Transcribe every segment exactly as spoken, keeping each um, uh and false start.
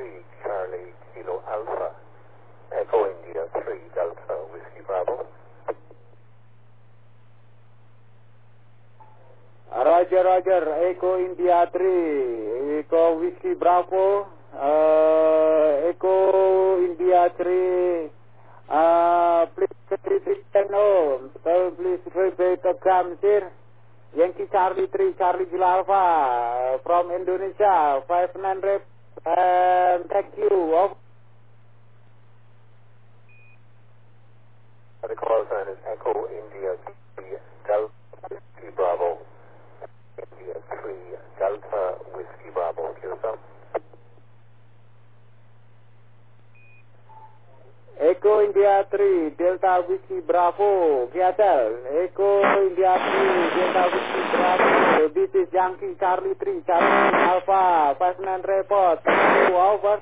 three, Charlie Kilo Alpha, Echo India three, Delta Whiskey Bravo. Roger, Roger, Echo India three, Echo Whiskey Bravo, uh, Echo India three, uh, please, please, no, please, repeat the gram, sir. Yankee Charlie three, Charlie Kilo Alpha, uh, from Indonesia, five nine rep, and thank you. Oh. The call sign is Echo India three, Delta Whiskey Bravo. India three, Delta Whiskey Bravo. Q S M. Echo India three, Delta Whiskey Bravo, K S L. Echo India three, Delta Whiskey Bravo. This is Yankee Charlie three, Charlie Alpha, five nine report. Thank you, over.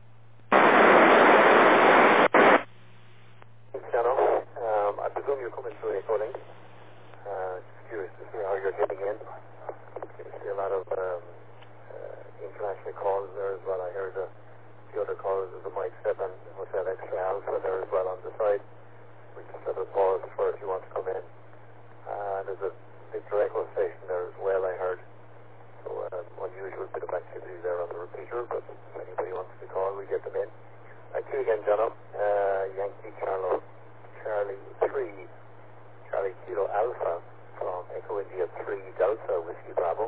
Channel. Um, I presume you're coming through Echo Link. Uh, just curious to see how you're getting in. You see a lot of um, uh, international calls there as well. I heard uh, the other calls is the Mike seven Hotel Extra Alpha there as well on the side. We just have a pause for if you want to come in. Uh, there's a Victor Echo station there as well, I heard. So um, unusual bit of activity there on the repeater, but if anybody wants to call, we get them in. Thank you again, John. Uh, Yankee Charlo, Charlie three, Charlie Kilo Alpha from Echo India three, Delta Whiskey Bravo.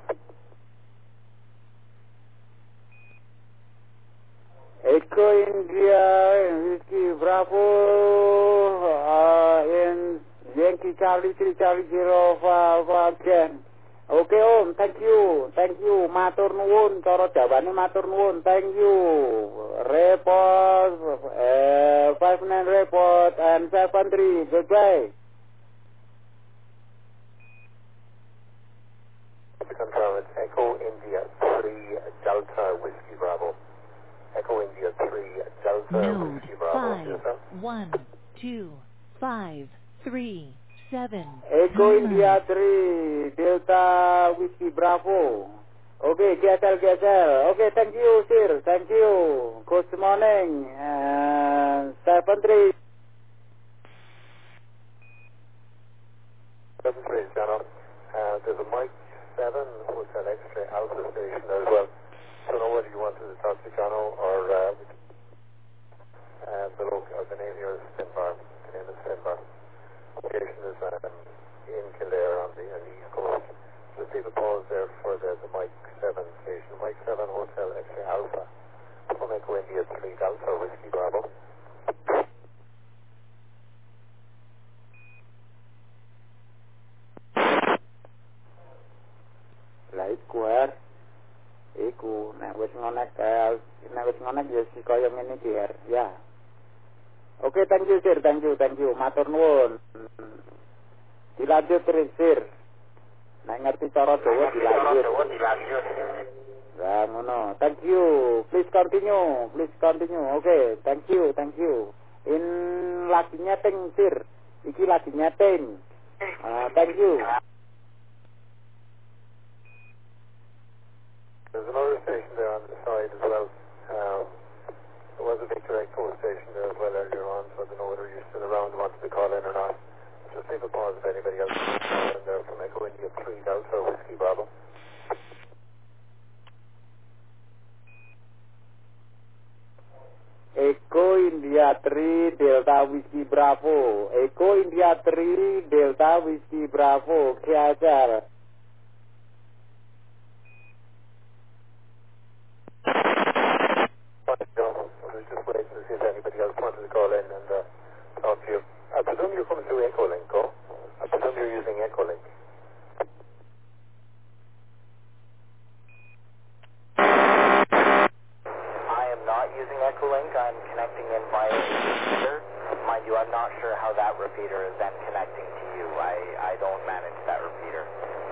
Echo India Whiskey Bravo, uh, in Yankee Charlie three, Charlie Kilo Alpha again. Okay, Om, thank you, thank you, matur nuwun, cara jawane matur nuwun, thank you, report, uh, five nine report, and seven three, goodbye. To confirm, it's Echo India three, Delta Whiskey Bravo. Echo India three, Delta Node Whiskey Bravo. five, one, two, five, three, seven. Echo India three, Delta Whiskey Bravo. Okay, G S L, G S L. Okay, thank you, sir. Thank you. Good morning. Uh, seven three. seven three, John. Uh, there's a Mike seven Hotel Extra Alpha station there as well. I don't know whether you wanted to talk to Jono or uh, uh, the local, or the name here is Finbar. The name is Finbar. Location is um, in Kildare on the, on the East Coast. Just leave a pause there for the, the Mike seven station. Mike seven Hotel Extra Alpha from Echo India three Delta Whiskey Bravo. Light square. Iku, nek wis ngonek, uh, nek wis ngonek ya si kaya ngene iki ya. Ya. Oke, thank you, sir. Thank you, thank you. Matur nuwun. Dilanjut terus, sir. Nek ngerti cara Jawa dilanjut. Nah, ngono. Thank you. Please continue. Please continue. Oke, thank you, thank you. In lagi nyeting, sir. Iki lagi nyeting. Uh, thank you. There's another station there on the side as well. Um, there was a Victor Echo station there as well earlier on, so I don't know whether you're still around and wanted to call in or not. Just leave a pause if anybody else wants to call in there from Echo India three Delta Whiskey Bravo. Echo India three Delta Whiskey Bravo. Echo India three Delta Whiskey Bravo. K S L. Fine, John. I was just waiting to see if anybody else wanted to call in and uh, talk to you. I presume you're coming through Echolink, oh? I presume you're using Echolink. I am not using Echolink. I'm connecting in via a repeater. Mind you, I'm not sure how that repeater is then connecting to you. I, I don't manage that repeater.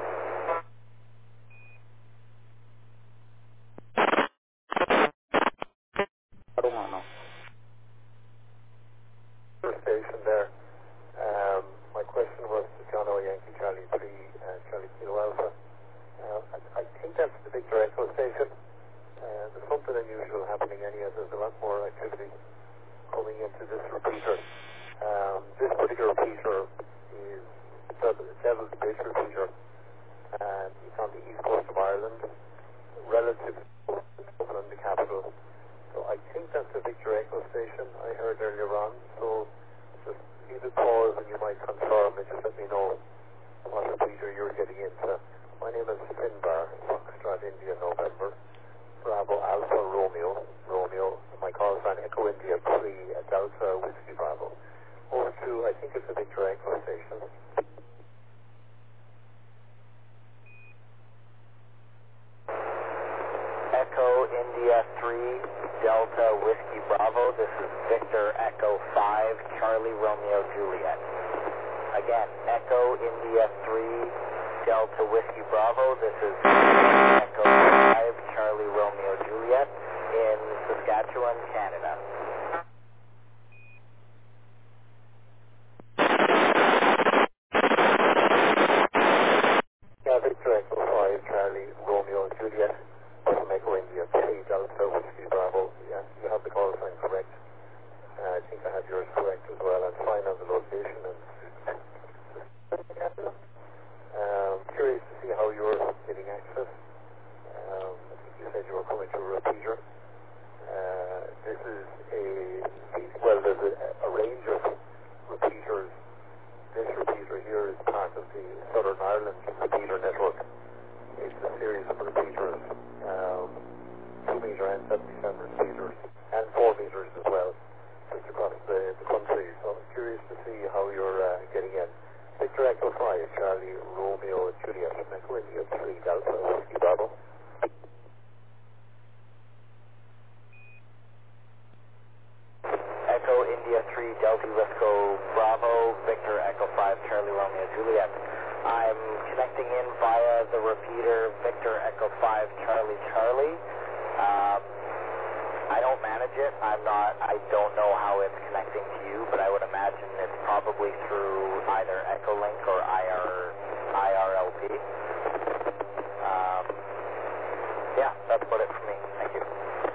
Station there. Um, my question was to John O. Yankee Charlie three, uh, Charlie Kilo Alpha. Uh, I, I think that's the Victor Echo station. Uh, there's something unusual happening anyhow. There's a lot more activity coming into this repeater. Um, this particular repeater is the Devil's Bridge repeater, and it's on the east coast of Ireland, relative to Dublin, the capital. So I think that's the Victor Echo station I heard earlier on. So just leave it pause and you might confirm and just let me know what repeater you're getting into. My name is Finbar, Foxtrot India November, Bravo Alpha Romeo, Romeo. My call sign Echo India three Delta Whiskey Bravo. Over to, I think it's the Victor Echo station. Echo India three Delta Whiskey Bravo. This is Victor Echo five Charlie Romeo Juliet. Again, Echo India three Delta Whiskey Bravo. This is Echo five Charlie Romeo Juliet in Saskatchewan, Canada. Yeah, Victor Echo five Charlie Romeo Juliet from Echo India three Delta Whiskey Bravo. Yeah, you have the call sign correct. Uh, I think I have yours correct as well. I'm fine on the location. And um, curious to see how you're getting access. Um, I think you said you were coming to a repeater. Uh, this is a, well, there's a, a range of repeaters. This repeater here is part of the Southern Ireland repeater network. It's a series of repeaters, um, two meter and seventy-seven repeaters, and four meters as well, just across the, the country. So I'm curious to see how you're uh, getting in. Victor Echo five, Charlie Romeo Juliet, Echo India three Delta Whiskey Bravo. Echo India three Delta Whiskey Bravo, Victor Echo five Charlie Romeo Juliet. I'm connecting in via the repeater Victor Echo five Charlie Charlie. Um, I don't manage it. I'm not, I don't know how it's connecting to you, but I would imagine it's probably through either Echolink or I R, I R L P. Um, yeah, that's about it for me. Thank you.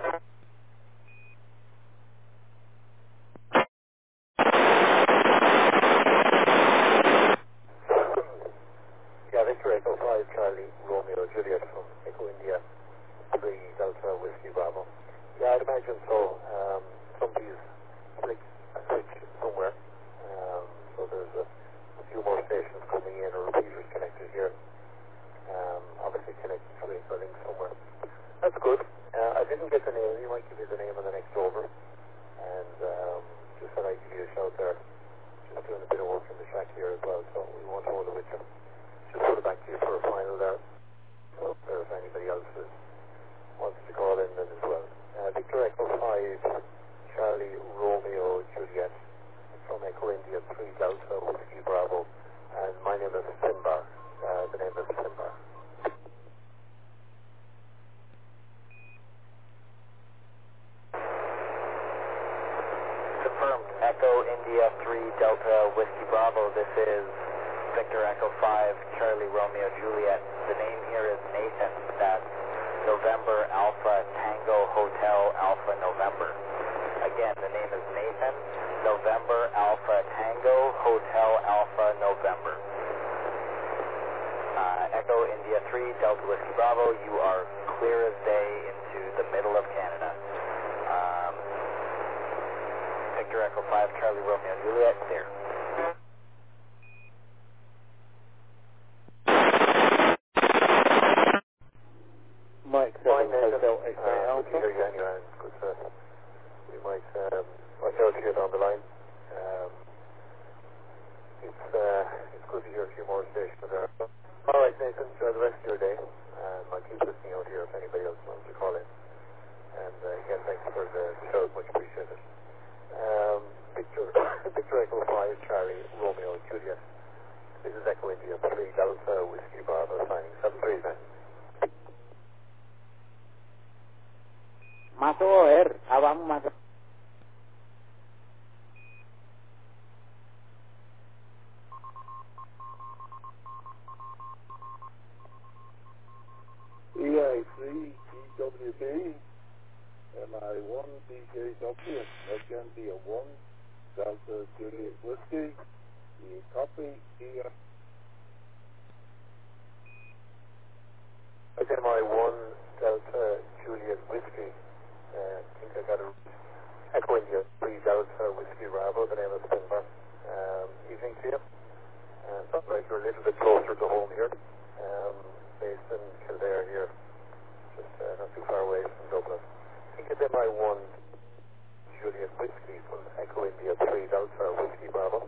Yeah, Victor Echo five Charlie Romeo Juliet from Echo India three Delta Whiskey Bravo. Yeah, I'd imagine so. Um, somebody's flicked a switch somewhere. Um, so there's a, a few more stations coming in, or repeaters connected here. Um, obviously connected to a link somewhere. That's good. Uh, I didn't get the name. You might give me the name on the next over. And um, just thought I'd give you a shout there. Just doing a bit of work in the shack here as well, so we won't hold it with you. Just put it back to you for a final there. So if there's anybody else that wants to call in then as well. Uh, Victor Echo five, Charlie Romeo Juliet from Echo India three Delta Whiskey Bravo. And my name is Finbar. Uh, the name is Finbar. Confirmed. Echo India three Delta Whiskey Bravo. This is Victor Echo five Charlie Romeo Juliet. The name here is Nathan. That's November Alpha Tango Hotel Alpha November. Again, the name is Nathan. November Alpha Tango Hotel Alpha November. Uh, Echo India three Delta Whiskey Bravo. You are clear as day into the middle of Canada. Um, Victor Echo five Charlie Romeo Juliet, clear. Mike Fine, seven Nathan. Hotel Uh, X A good to Alpha. hear you anyway. It's good to, we might um, watch out to get on the line. Um, it's, uh, it's good to hear a few more stations there. All right, Nathan, enjoy the rest of your day. Um, I'll keep listening out here if anybody else wants to call in. And uh, again, thanks for the show. Much appreciated. Um, Victor, Victor Echo five Charlie Romeo Juliet. This is Echo India three Delta Whiskey Bravo signing seven three nine. Masuk, Er. Abang masuk. E I three G W B. M I one D J W, Nick India one, Delta Juliet Whiskey, you copy, here. That's M I one Delta Juliet Whiskey. Uh, I think I got a Echo India three Delta Whiskey Bravo, the name of the Spinbar. Um, evening to you. Uh, sounds like you're a little bit closer to home here, um, based in Kildare here, just uh, not too far away from Dublin. I think it's M I one Juliet Whiskey from Echo India three Delta Whiskey Bravo.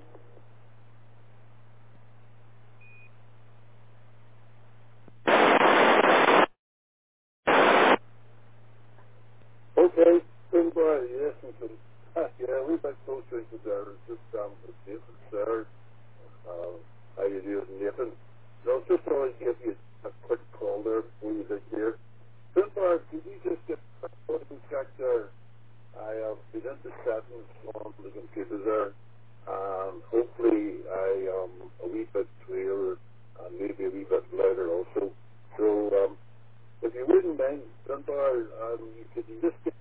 Okay, Spinbar, yes, and some, yeah, we've been closer to there, just down the Nathan there. Uh, how you doing, Nathan? No, just thought I'd give you a quick call there before you get here. Spinbar, did you just get a quick check there? I have been into settings on the computer there, and hopefully I am a wee bit clearer and maybe a wee bit louder also. So, um, if you wouldn't mind, Spinbar, um, could you just get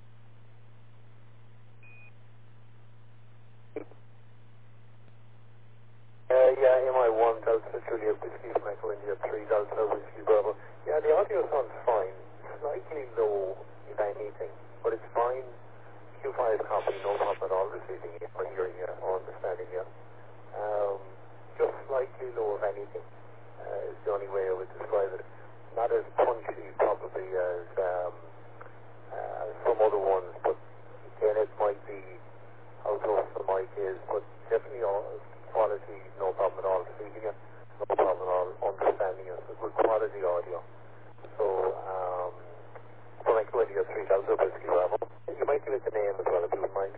Uh, yeah, M I one Delta Juliet Whiskey from Echo India three Delta Whiskey Bravo. Yeah, the audio sounds fine. Slightly low, if anything, but it's fine. Q five copy, no problem at all receiving it or hearing it or understanding it. Um, just slightly low, if anything, uh, is the only way I would describe it. Not as punchy, probably, as um, uh, some other ones, but again, it might be how close the mic is, but definitely all quality, no problem at all. Receiving it, no problem at all. Understanding it, good quality audio. So, um, from Echo India three Delta Whiskey Bravo. You might give it the name as well if you wouldn't mind.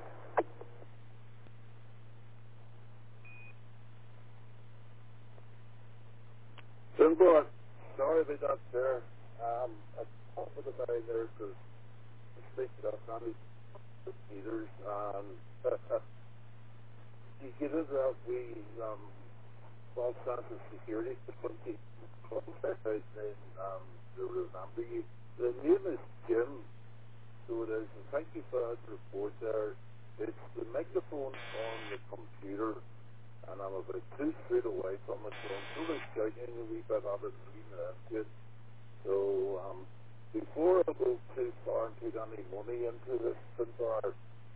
Spinbar, sorry about that there. Um, I thought with the guy there because I speak up on these meters and you get it that we um false sense of security to put the contact out in um to remember you. The name is Jim, so it is, and thank you for that report there. It's the microphone on the computer and I'm about two feet away from it, so I'm sort of shouting a wee bit of it and leaving it into it. So um before I go too far and put any money into this Spinbar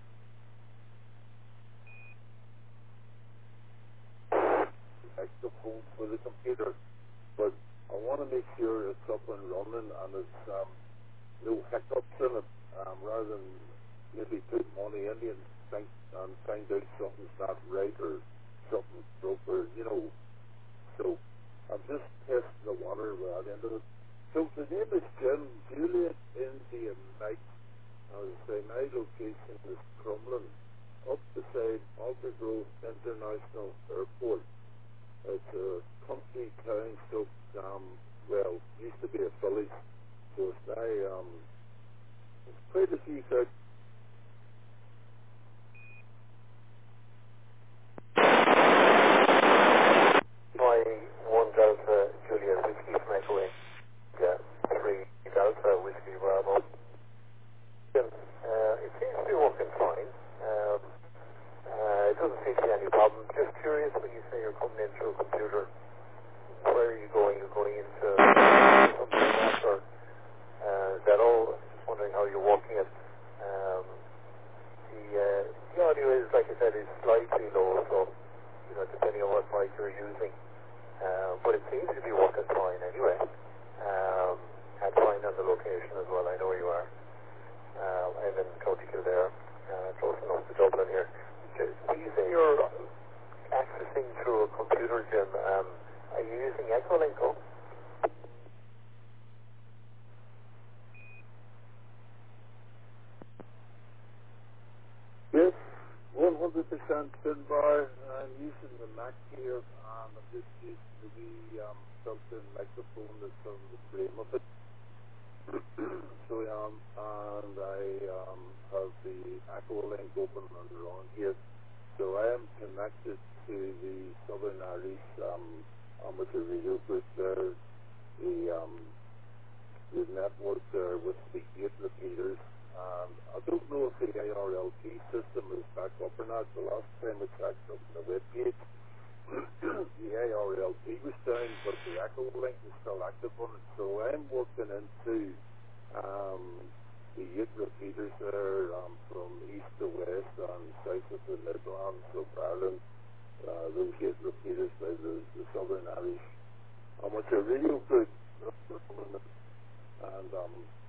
microphone for the computer, but I want to make sure it's up and running and it's um, no hiccups in it, um, rather than maybe put money in and think and find out something's not right or something's broke or you know. So I'm just testing the water right into it. So the name is Jim Juliet India Mike. I would say my location is Crumlin, up beside Alta Grove International Airport. It's a country town, so um, well, used to be a village, so it's now um, it's quite a few things. My one Delta Juliet Whiskey from Echo India three Delta Whiskey Bravo. Uh, it seems to be working fine. Um, uh, it doesn't seem to be any problem. Just curious when you say you're coming in through a computer, where are you going? You're going into something else or uh, is that all? Just wondering how you're working it. Um, the, uh, the audio is, like I said, is slightly low, so you know, depending on what mic you're using. Uh, but it seems to be working fine anyway. Um, and fine on the location as well. I know where you are. Uh, I'm in County Kildare, uh, close enough to Dublin here. When you say you're accessing through a computer, Jim, um, are you using Echolinko? Yes, one hundred percent Spinbar. I'm using the Mac here, and I'm just using the wee um, built-in microphone that's on the frame of it. So um, and I um, have the Echo link open and on here. So I am connected to the Southern Irish um, amateur radio group there, the um, the network there with the eight repeaters. And I don't know if the A R L T system is back up or not. The last time I checked up on the web page, the A R L T was down, but the Echo link is still active on it. So I'm working into um, the eight repeaters there um, from east to west and south of the Midlands of Ireland. Uh, those eight repeaters by the, the Southern Irish. Um, it's a radio group, and um,